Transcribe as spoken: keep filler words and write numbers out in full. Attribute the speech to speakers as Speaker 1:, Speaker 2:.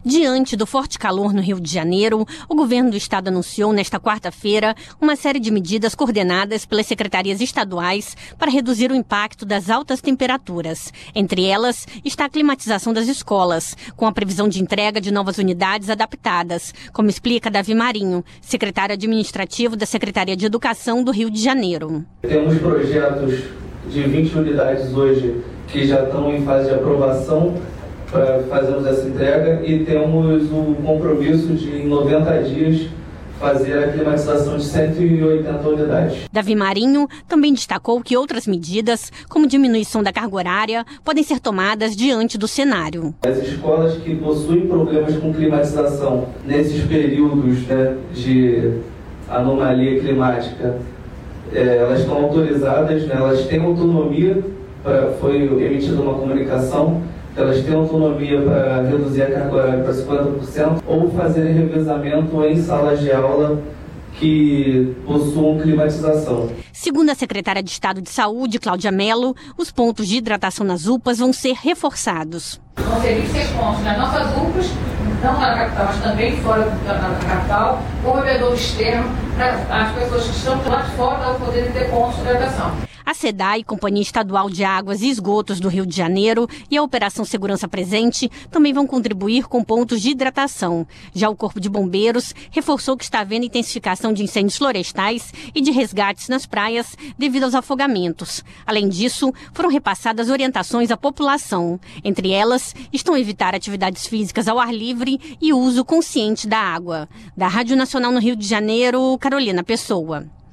Speaker 1: Diante do forte calor no Rio de Janeiro, o governo do estado anunciou nesta quarta-feira uma série de medidas coordenadas pelas secretarias estaduais para reduzir o impacto das altas temperaturas. Entre elas está a climatização das escolas, com a previsão de entrega de novas unidades adaptadas, como explica Davi Marinho, secretário administrativo da Secretaria de Educação do Rio de Janeiro.
Speaker 2: Temos projetos de vinte unidades hoje que já estão em fase de aprovação para fazermos essa entrega e temos o compromisso de, em noventa dias, fazer a climatização de cento e oitenta unidades.
Speaker 1: Davi Marinho também destacou que outras medidas, como diminuição da carga horária, podem ser tomadas diante do cenário.
Speaker 2: As escolas que possuem problemas com climatização nesses períodos, né, de anomalia climática, é, elas estão autorizadas, né, elas têm autonomia, pra, foi emitida uma comunicação, elas têm autonomia para reduzir a carga horária para cinquenta por cento ou fazer revezamento em salas de aula que possuam climatização.
Speaker 1: Segundo a secretária de Estado de Saúde, Cláudia Mello, os pontos de hidratação nas U P As vão ser reforçados.
Speaker 3: Vão ser vinte e seis pontos nas nossas U P As, não só na capital, mas também fora da capital, com bebedouro externo, para as pessoas que estão lá de fora poderem ter pontos de hidratação.
Speaker 1: A SEDAI, Companhia Estadual de Águas e Esgotos do Rio de Janeiro, e a Operação Segurança Presente também vão contribuir com pontos de hidratação. Já o Corpo de Bombeiros reforçou que está havendo intensificação de incêndios florestais e de resgates nas praias devido aos afogamentos. Além disso, foram repassadas orientações à população. Entre elas, estão evitar atividades físicas ao ar livre e uso consciente da água. Da Rádio Nacional no Rio de Janeiro, Carolina Pessoa.